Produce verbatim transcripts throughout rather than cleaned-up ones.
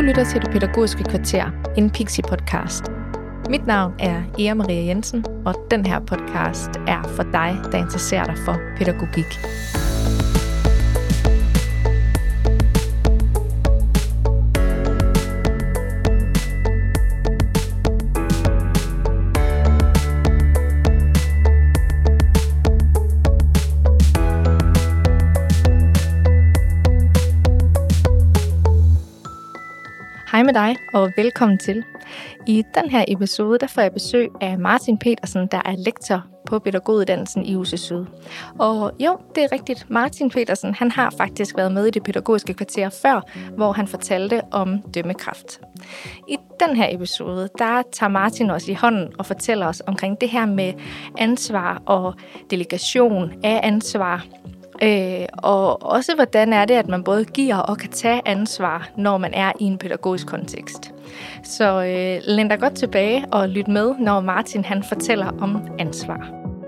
lytter til Det Pædagogiske Kvarter, en Pixie-podcast. Mit navn er Ea Maria Jensen, og den her podcast er for dig, der interesserer dig for pædagogik. Hej med dig, og velkommen til. I den her episode, der får jeg besøg af Martin Petersen, der er lektor på pædagoguddannelsen i U C Syd. Og jo, det er rigtigt. Martin Petersen, han har faktisk været med i Det Pædagogiske Kvarter før, hvor han fortalte om dømmekraft. I den her episode, der tager Martin os i hånden og fortæller os omkring det her med ansvar og delegation af ansvar. Øh, og også hvordan er det, at man både giver og kan tage ansvar, når man er i en pædagogisk kontekst. Så øh, læn dig godt tilbage og lyt med, når Martin han fortæller om ansvar.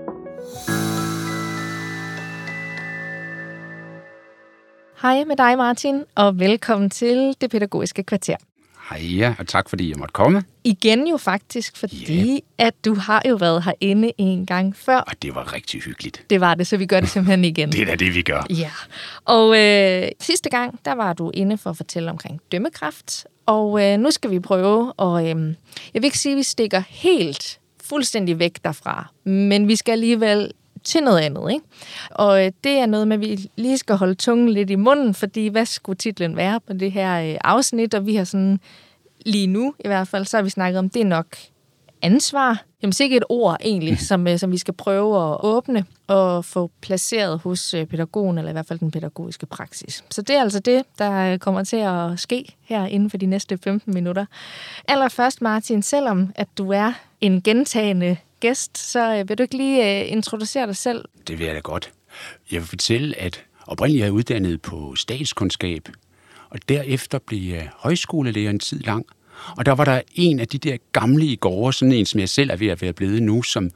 Hej med dig, Martin, og velkommen til Det Pædagogiske Kvarter. Hej, ja, og tak fordi jeg måtte komme. Igen jo faktisk, fordi yeah. at du har jo været herinde en gang før. Og det var rigtig hyggeligt. Det var det, så vi gør det simpelthen igen. Det er da det, vi gør. Ja, og øh, sidste gang, der var du inde for at fortælle omkring dømmekraft. Og øh, nu skal vi prøve, og øh, jeg vil ikke sige, at vi stikker helt fuldstændig væk derfra, men vi skal alligevel til noget andet, ikke? Og øh, det er noget med, at vi lige skal holde tungen lidt i munden, fordi hvad skulle titlen være på det her øh, afsnit? Og vi har sådan, lige nu i hvert fald, så har vi snakket om, det er nok ansvar. Jamen sikkert et ord egentlig, som, øh, som vi skal prøve at åbne og få placeret hos øh, pædagogen, eller i hvert fald den pædagogiske praksis. Så det er altså det, der kommer til at ske her inden for de næste femten minutter. Allerførst, Martin, selvom at du er en gentagende gæst, så vil du ikke lige uh, introducere dig selv? Det vil jeg da godt. Jeg vil fortælle, at oprindeligt er jeg uddannet på statskundskab, og derefter blev jeg højskolelærer en tid lang. Og der var der en af de der gamle i gårde, sådan en, som jeg selv er ved at være blevet nu, som,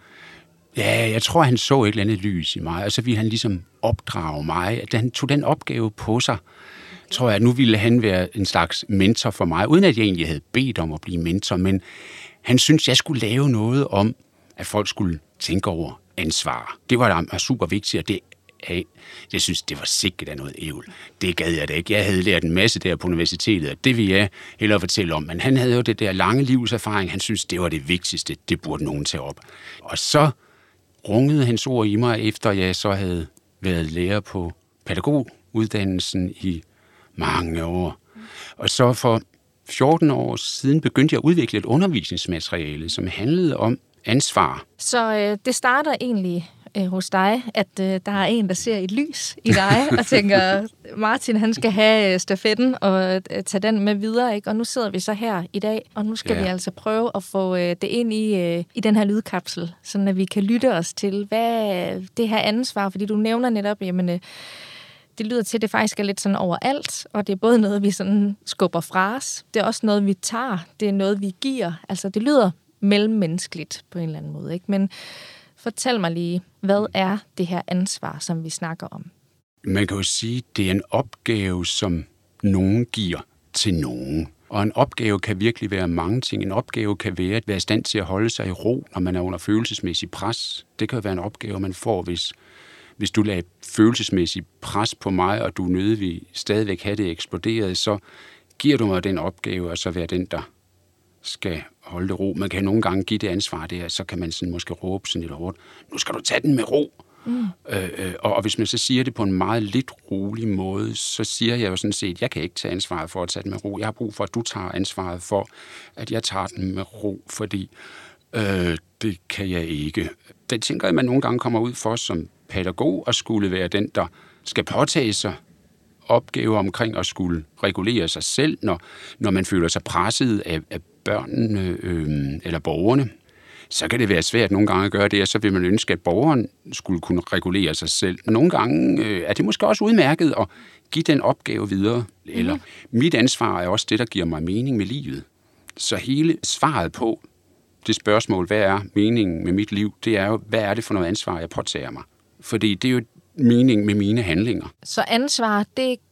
ja, jeg tror, han så et eller andet lys i mig, og så ville han ligesom opdrage mig, at han tog den opgave på sig. Tror jeg, at nu ville han være en slags mentor for mig, uden at jeg egentlig havde bedt om at blive mentor, men han syntes, jeg skulle lave noget om, at folk skulle tænke over ansvar. Det var da super vigtigt, og det, hey, jeg synes, det var sikkert af noget ævl. Det gad jeg da ikke. Jeg havde lært en masse der på universitetet, og det vil jeg hellere fortælle om. Men han havde jo det der lange livserfaring. Han synes, det var det vigtigste. Det burde nogen tage op. Og så rungede hans ord i mig, efter jeg så havde været lærer på pædagoguddannelsen i mange år. Og så for fjorten år siden begyndte jeg at udvikle et undervisningsmateriale, som handlede om ansvar. Så øh, det starter egentlig øh, hos dig, at øh, der er en, der ser et lys i dig, og tænker, Martin, han skal have øh, stafetten og øh, tage den med videre, ikke? Og nu sidder vi så her i dag, og nu skal ja. vi altså prøve at få øh, det ind i, øh, i den her lydkapsel, sådan at vi kan lytte os til, hvad det her ansvar, fordi du nævner netop, jamen, øh, det lyder til, at det faktisk er lidt sådan overalt, og det er både noget, vi sådan skubber fra os, det er også noget, vi tager, det er noget, vi giver, altså det lyder mellemmenneskeligt på en eller anden måde, ikke? Men fortæl mig lige, hvad er det her ansvar, som vi snakker om? Man kan jo sige, at det er en opgave, som nogen giver til nogen. Og en opgave kan virkelig være mange ting. En opgave kan være at være i stand til at holde sig i ro, når man er under følelsesmæssig pres. Det kan jo være en opgave, man får, hvis, hvis du lader følelsesmæssig pres på mig, og du nødvendigvis stadigvæk have det eksploderet, så giver du mig den opgave, og så være den, der skal holde det ro. Man kan nogle gange give det ansvar der, så kan man sådan måske råbe sådan lidt hårdt, nu skal du tage den med ro. Mm. Øh, øh, og, og hvis man så siger det på en meget lidt rolig måde, så siger jeg jo sådan set, jeg kan ikke tage ansvaret for at tage den med ro. Jeg har brug for, at du tager ansvaret for, at jeg tager den med ro, fordi øh, det kan jeg ikke. Det tænker jeg, at man nogle gange kommer ud for som pædagog og skulle være den, der skal påtage sig opgave omkring at skulle regulere sig selv, når, når man føler sig presset af, af børnene øh, eller borgerne. Så kan det være svært nogle gange at gøre det, og så vil man ønske, at borgeren skulle kunne regulere sig selv. Men nogle gange øh, er det måske også udmærket at give den opgave videre. Eller mm. mit ansvar er også det, der giver mig mening med livet. Så hele svaret på det spørgsmål, hvad er meningen med mit liv, det er jo, hvad er det for noget ansvar, jeg påtager mig? Fordi det er jo mening med mine handlinger. Så ansvar, det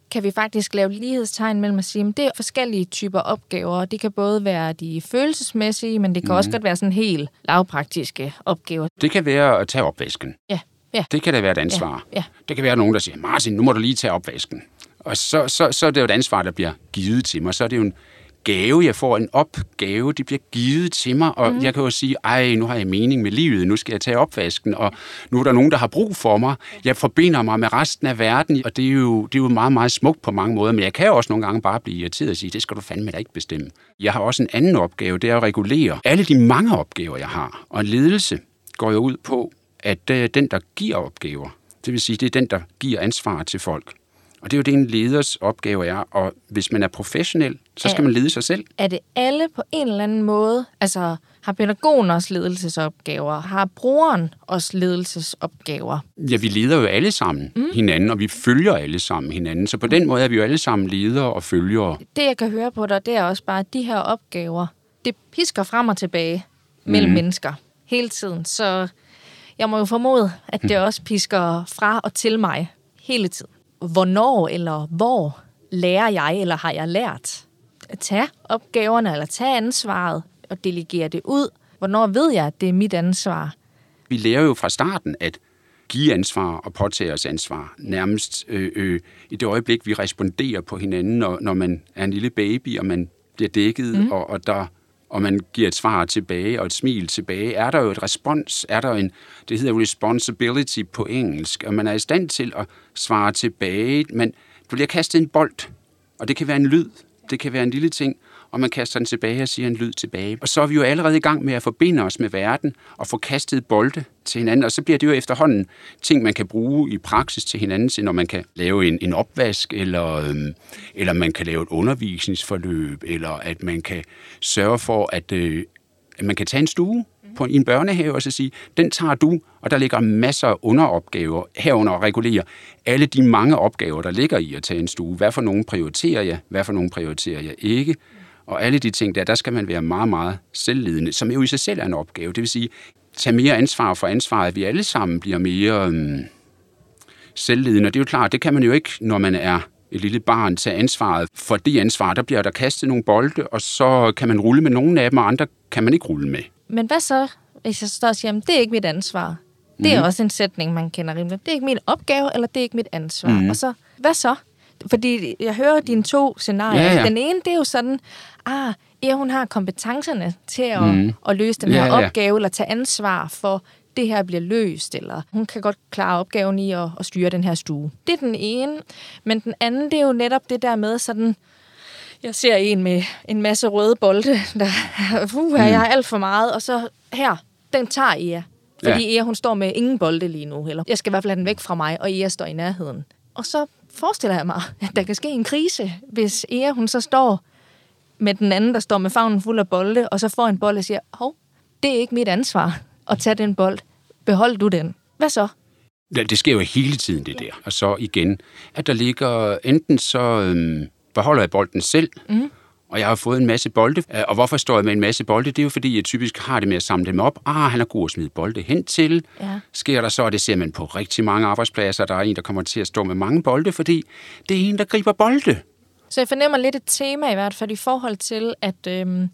kan vi faktisk lave lighedstegn mellem at sige, at det er forskellige typer opgaver. Det kan både være de følelsesmæssige, men det kan mm. også godt være sådan helt lavpraktiske opgaver. Det kan være at tage opvasken. Ja. Ja. Det kan da være et ansvar. Ja. Ja. Det kan være nogen, der siger, Martin, nu må du lige tage opvasken. Og så, så, så er det jo et ansvar, der bliver givet til mig. Så er det jo en gave, jeg får, en opgave, det bliver givet til mig, og mm. jeg kan jo sige, ej, nu har jeg mening med livet, nu skal jeg tage opvasken, og nu er der nogen, der har brug for mig. Jeg forbinder mig med resten af verden, og det er jo, det er jo meget, meget smukt på mange måder, men jeg kan jo også nogle gange bare blive irriteret og sige, det skal du fandme da ikke bestemme. Jeg har også en anden opgave, det er at regulere alle de mange opgaver, jeg har. Og en ledelse går jo ud på, at det er den, der giver opgaver. Det vil sige, det er den, der giver ansvar til folk. Og det er jo det, en leders opgave er, og hvis man er professionel, så skal man lede sig selv. Er det alle på en eller anden måde? Altså, har pædagogen også ledelsesopgaver? Har brugeren også ledelsesopgaver? Ja, vi leder jo alle sammen mm. hinanden, og vi følger alle sammen hinanden. Så på den måde er vi jo alle sammen ledere og følgere. Det, jeg kan høre på dig, det er også bare, at de her opgaver, det pisker frem og tilbage mellem mm. mennesker hele tiden. Så jeg må jo formode, at det også pisker fra og til mig hele tiden. Hvornår eller hvor lærer jeg, eller har jeg lært at tage opgaverne, eller tage ansvaret og delegere det ud? Hvornår ved jeg, at det er mit ansvar? Vi lærer jo fra starten at give ansvar og påtage os ansvar. Nærmest øh, øh, i det øjeblik, vi responderer på hinanden, når, når man er en lille baby, og man bliver dækket, mm. og, og der... og man giver et svar tilbage og et smil tilbage, er der jo et respons, er der en, det hedder responsibility på engelsk, og man er i stand til at svare tilbage, men du bliver kastet en bold, og det kan være en lyd, det kan være en lille ting, og man kaster den tilbage og siger en lyd tilbage. Og så er vi jo allerede i gang med at forbinde os med verden og få kastet bolde til hinanden, og så bliver det jo efterhånden ting, man kan bruge i praksis til hinanden, når man kan lave en, en opvask, eller, øhm, eller man kan lave et undervisningsforløb, eller at man kan sørge for, at, øh, at man kan tage en stue på, i en børnehave og så sige, den tager du, og der ligger masser af underopgaver herunder at regulere alle de mange opgaver, der ligger i at tage en stue. Hvad for nogen prioriterer jeg? Hvad for nogen prioriterer jeg ikke? Og alle de ting der, der skal man være meget, meget selvledende, som jo i sig selv er en opgave. Det vil sige, tage mere ansvar for ansvaret, at vi alle sammen bliver mere øhm, selvledende. Og det er jo klart, det kan man jo ikke, når man er et lille barn, tage ansvaret for det ansvar. Der bliver der kastet nogle bolde, og så kan man rulle med nogle af dem, og andre kan man ikke rulle med. Men hvad så, hvis jeg står og siger, det er ikke mit ansvar? Det er mm. også en sætning, man kender rimelig. Det er ikke min opgave, eller det er ikke mit ansvar. Mm. Og så, hvad så? Fordi jeg hører dine to scenarier. Ja, ja. Den ene, det er jo sådan, ah, ja, hun har kompetencerne til at, mm. at løse den her ja, ja. opgave, eller tage ansvar for, det her bliver løst, eller hun kan godt klare opgaven i at, at styre den her stue. Det er den ene. Men den anden, det er jo netop det der med sådan, jeg ser en med en masse røde bolde, der, uh, jeg har alt for meget, og så her, den tager Ea. Fordi ja. Ea, hun står med ingen bolde lige nu, eller jeg skal i hvert fald have den væk fra mig, og Ea står i nærheden. Og så forestiller jeg mig, at der kan ske en krise, hvis Ea, hun så står med den anden, der står med favnen fuld af bolde, og så får en bold og siger, hov, det er ikke mit ansvar at tage den bold. Behold du den. Hvad så? Ja, det sker jo hele tiden, det der. Og så igen, at der ligger, enten så øhm, beholder jeg bolden selv, mm. og jeg har fået en masse bolde. Og hvorfor står jeg med en masse bolde? Det er jo fordi, jeg typisk har det med at samle dem op. Ah, han er god at smide bolde hen til. Ja. Sker der så, og det ser man på rigtig mange arbejdspladser, der er en, der kommer til at stå med mange bolde, fordi det er en, der griber bolde. Så jeg fornemmer lidt et tema i hvert fald i forhold til, at øhm,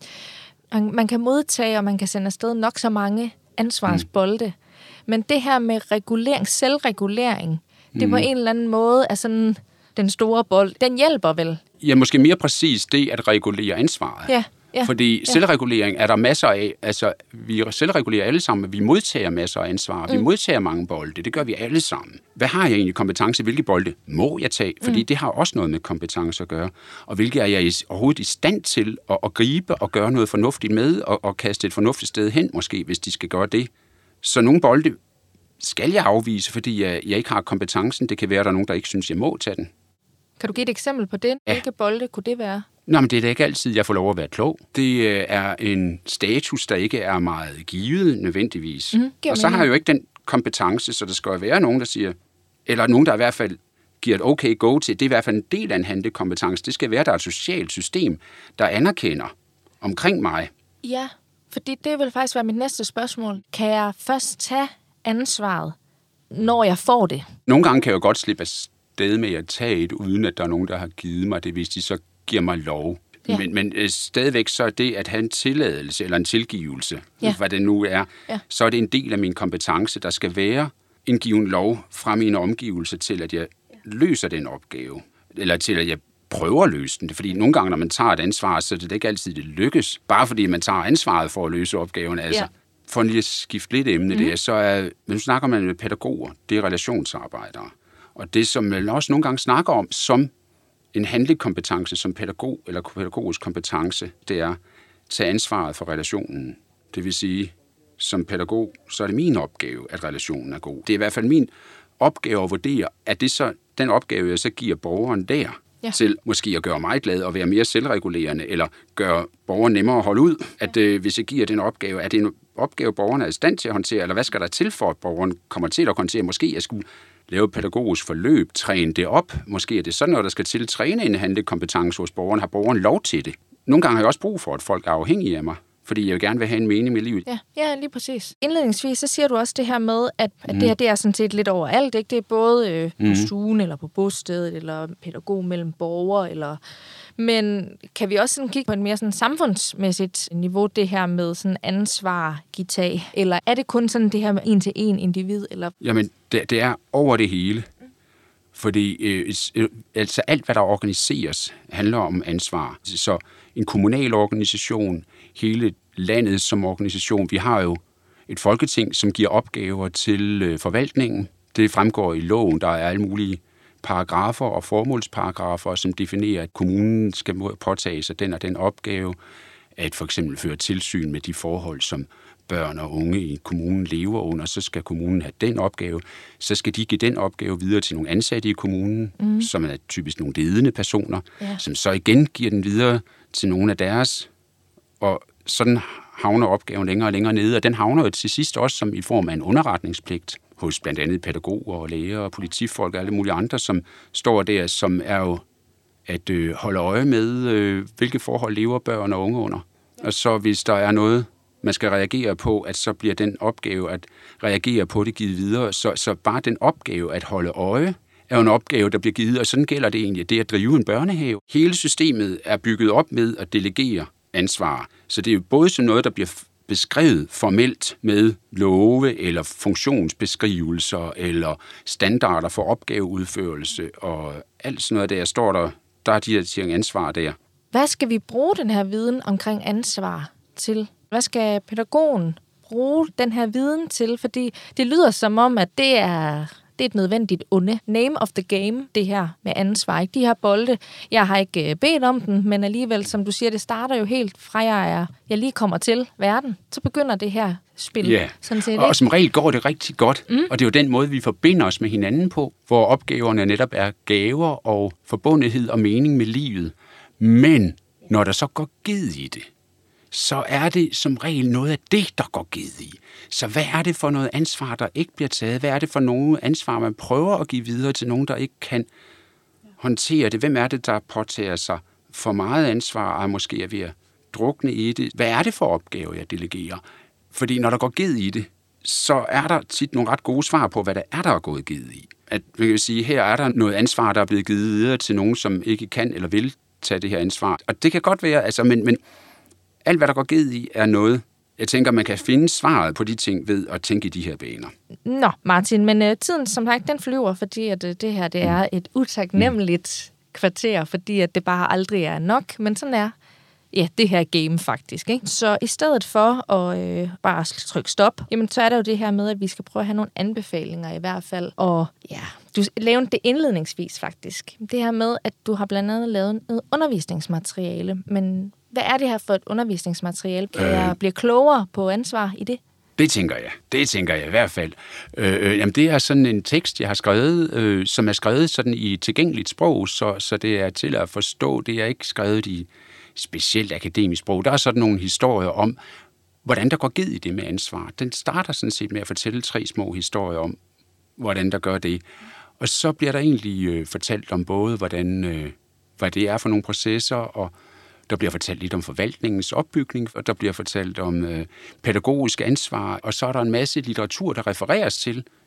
man kan modtage, og man kan sende afsted nok så mange ansvarsbolde. Mm. Men det her med regulering, selvregulering, det mm. på en eller anden måde er sådan den store bold. Den hjælper vel? Ja, måske mere præcis det at regulere ansvaret. Ja. Ja, Fordi ja. selvregulering er der masser af. Altså, vi selvregulerer alle sammen, vi modtager masser af ansvar. Mm. Vi modtager mange bolde. Det gør vi alle sammen. Hvad har jeg egentlig kompetence? Hvilke bolde må jeg tage? Fordi mm. det har også noget med kompetence at gøre. Og hvilke er jeg overhovedet i stand til at, at gribe og gøre noget fornuftigt med, og, og kaste et fornuftigt sted hen, måske, hvis de skal gøre det. Så nogle bolde skal jeg afvise, fordi jeg, jeg ikke har kompetencen. Det kan være, at der er nogen, der ikke synes, jeg må tage den. Kan du give et eksempel på det? Ja. Hvilke bolde kunne det være? Nå, men det er da ikke altid, jeg får lov at være klog. Det er en status, der ikke er meget givet nødvendigvis. Mm, og så har jeg jo ikke den kompetence, så der skal jo være nogen, der siger, eller nogen, der i hvert fald giver et okay go til, det er i hvert fald en del af en handlekompetence. Det skal være, der er et socialt system, der anerkender omkring mig. Ja, fordi det vil faktisk være mit næste spørgsmål. Kan jeg først tage ansvaret, når jeg får det? Nogle gange kan jeg jo godt slippe sted med at tage et, uden at der er nogen, der har givet mig det, hvis de så giver mig lov. Ja. Men, men øh, stadigvæk så er det at have en tilladelse eller en tilgivelse, ja. hvad det nu er, ja. så er det en del af min kompetence. Der skal være en given lov fra mine omgivelser til, at jeg løser den opgave, eller til, at jeg prøver at løse den. Fordi nogle gange, når man tager et ansvar, så er det ikke altid, det lykkes. Bare fordi man tager ansvaret for at løse opgaven. Altså, ja. For lige at skifte lidt emne mm-hmm. der, så er, nu snakker man med pædagoger, det er relationsarbejdere. Og det, som man også nogle gange snakker om som en handlekompetence, som pædagog eller pædagogisk kompetence, det er at tage ansvaret for relationen. Det vil sige, som pædagog, så er det min opgave, at relationen er god. Det er i hvert fald min opgave at vurdere, at det så den opgave, jeg så giver borgeren der, ja. til måske at gøre mig glad og være mere selvregulerende, eller gøre borgeren nemmere at holde ud, at øh, hvis jeg giver den opgave, er det en opgave, borgeren er i stand til at håndtere, eller hvad skal der til for, at borgeren kommer til at håndtere? Måske jeg skulle lave pædagogisk forløb, træne det op. Måske er det sådan noget, der skal til træne en handlekompetence hos borgeren. Har borgeren lov til det? Nogle gange har jeg også brug for, at folk er afhængige af mig, fordi jeg vil gerne vil have en mening med livet. Ja, ja, lige præcis. Indledningsvis, så siger du også det her med, at, at mm. det her det er sådan set lidt overalt, ikke? Det er både øh, på mm. stuen, eller på bostedet, eller pædagog mellem borgere, eller... Men kan vi også sådan kigge på et mere sådan samfundsmæssigt niveau, det her med sådan ansvar, give tag? Eller er det kun sådan det her med en til en individ? Eller? Jamen, det, det er over det hele. Fordi øh, altså alt, hvad der organiseres, handler om ansvar. Så en kommunal organisation, hele landet som organisation. Vi har jo et folketing, som giver opgaver til øh, forvaltningen. Det fremgår i loven, der er alle mulige paragrafer og formålsparagrafer, som definerer, at kommunen skal påtage sig den og den opgave, at for eksempel føre tilsyn med de forhold, som børn og unge i kommunen lever under, så skal kommunen have den opgave. Så skal de give den opgave videre til nogle ansatte i kommunen, mm. som er typisk nogle ledende personer, ja. som så igen giver den videre til nogle af deres. Og sådan havner opgaven længere og længere nede, og den havner jo til sidst også som i form af en underretningspligt hos blandt andet pædagoger og læger og politifolk og alle mulige andre, som står der, som er jo at øh, holde øje med, øh, hvilke forhold lever børn og unge under. Og så hvis der er noget, man skal reagere på, at så bliver den opgave at reagere på det givet videre. Så, så bare den opgave at holde øje er jo en opgave, der bliver givet, og sådan gælder det egentlig, det at drive en børnehave. Hele systemet er bygget op med at delegere ansvar. Så det er jo både sådan noget, der bliver beskrevet formelt med love eller funktionsbeskrivelser eller standarder for opgaveudførelse og alt sådan noget der, står der, der er de her ting ansvar der. Hvad skal vi bruge den her viden omkring ansvar til? Hvad skal pædagogen bruge den her viden til? Fordi det lyder som om, at det er, det er et nødvendigt onde. Name of the game, det her med ansvar. Ikke? De her bolde, jeg har ikke bedt om den, men alligevel, som du siger, det starter jo helt fra, jeg, er, jeg lige kommer til verden. Så begynder det her spil. Ja, sådan set, og som regel går det rigtig godt. Mm. Og det er jo den måde, vi forbinder os med hinanden på, hvor opgaverne netop er gaver og forbundethed og mening med livet. Men når der så går givet i det, så er det som regel noget af det, der går givet i. Så hvad er det for noget ansvar, der ikke bliver taget? Hvad er det for noget ansvar, man prøver at give videre til nogen, der ikke kan håndtere det? Hvem er det, der påtager sig for meget ansvar, og måske er ved at drukne i det? Hvad er det for opgave, jeg delegerer? Fordi når der går givet i det, så er der tit nogle ret gode svar på, hvad der er, der er gået givet i. At vi kan sige, her er der noget ansvar, der er blevet givet videre til nogen, som ikke kan eller vil tage det her ansvar. Og det kan godt være, altså, men, men alt, hvad der går givet i, er noget, jeg tænker, man kan finde svaret på de ting ved at tænke i de her baner. Nå, Martin, men uh, tiden, som sagt, den flyver, fordi at, uh, det her det er et utaknemmeligt mm. kvarter, fordi at det bare aldrig er nok, men sådan er ja, det her game faktisk. Ikke? Så i stedet for at øh, bare trykke stop, jamen, så er der jo det her med, at vi skal prøve at have nogle anbefalinger i hvert fald. Og ja, du lavede det indledningsvis faktisk. Det her med, at du har blandt andet lavet noget undervisningsmateriale, men hvad er det her for et undervisningsmateriale? Kan øh, jeg blive klogere på ansvar i det? Det tænker jeg. Det tænker jeg i hvert fald. Øh, jamen det er sådan en tekst, jeg har skrevet, øh, som er skrevet sådan i tilgængeligt sprog, så, så det er til at forstå. Det er ikke skrevet i specielt akademisk sprog. Der er sådan nogle historier om, hvordan der går givet i det med ansvar. Den starter sådan set med at fortælle tre små historier om, hvordan der gør det. Og så bliver der egentlig øh, fortalt om både, hvordan, øh, hvad det er for nogle processer, og der bliver fortalt lidt om forvaltningens opbygning, og der bliver fortalt om øh, pædagogisk ansvar, og så er der en masse litteratur, der refereres til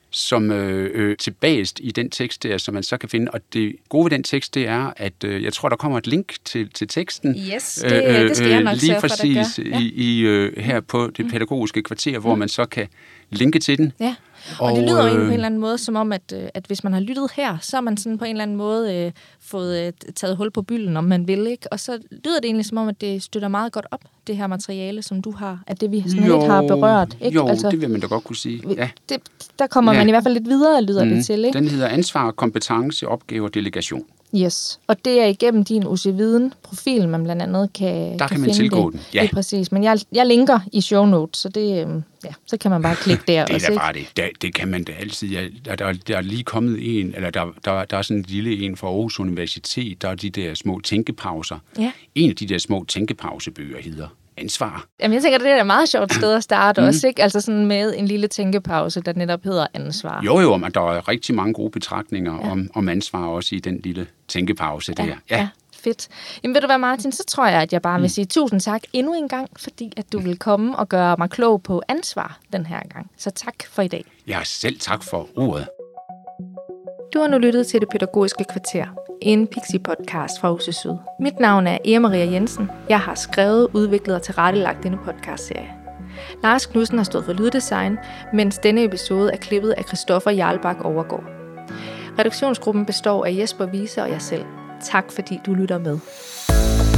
som øh, øh, tilbagest i den tekst der, som man så kan finde. Og det gode ved den tekst, det er, at øh, jeg tror, der kommer et link til, til teksten. Yes, det, øh, det skal jeg nok lige sørge for, præcis der gør. Ja. i, i, øh, her på det pædagogiske kvarter, hvor mm. man så kan linke til den. Ja. Og, og det lyder jo øh, på en eller anden måde, som om, at, at hvis man har lyttet her, så har man sådan på en eller anden måde øh, fået øh, taget hul på bylden, om man vil, ikke? Og så lyder det egentlig som om, at det støtter meget godt op, det her materiale, som du har, at det vi sådan jo, lidt har berørt. Ikke? Jo, altså, det vil man da godt kunne sige. Ja. Det, der kommer ja. man i hvert fald lidt videre, lyder mm. det til. Ikke? Den hedder ansvar, kompetence, opgave og delegation. Yes, og det er igennem din U C Viden-profil, man blandt andet kan, der kan, kan man finde tilgå det. Den, ja. Det er præcis, men jeg, jeg linker i show notes, så det, ja, så kan man bare klikke der. Det er også, da bare det. det. Det kan man da altid. Ja, der, der, der er lige kommet en, eller der, der, der er sådan en lille en fra Aarhus Universitet, der er de der små tænkepauser. Ja. En af de der små tænkepausebøger hedder Ansvar. Jamen, jeg tænker, det er et meget sjovt sted at starte mm. også, ikke? Altså sådan med en lille tænkepause, der netop hedder Ansvar. Jo, jo, men der er rigtig mange gode betragtninger ja. om, om ansvar også i den lille tænkepause der. Ja, ja. ja. Fedt. Jamen ved du hvad, Martin, så tror jeg, at jeg bare vil sige tusind tak endnu en gang, fordi at du vil komme og gøre mig klog på ansvar den her gang. Så tak for i dag. Ja, selv tak for ordet. Du har nu lyttet til Det Pædagogiske Kvarter, en Pixie-podcast fra Aarhus Syd. Mit navn er Eva Maria Jensen. Jeg har skrevet, udviklet og tilrettelagt denne podcastserie. Lars Knudsen har stået for lyddesign, mens denne episode er klippet af Christoffer Jarlbak Overgaard. Redaktionsgruppen består af Jesper Wiese og jeg selv. Tak fordi du lytter med.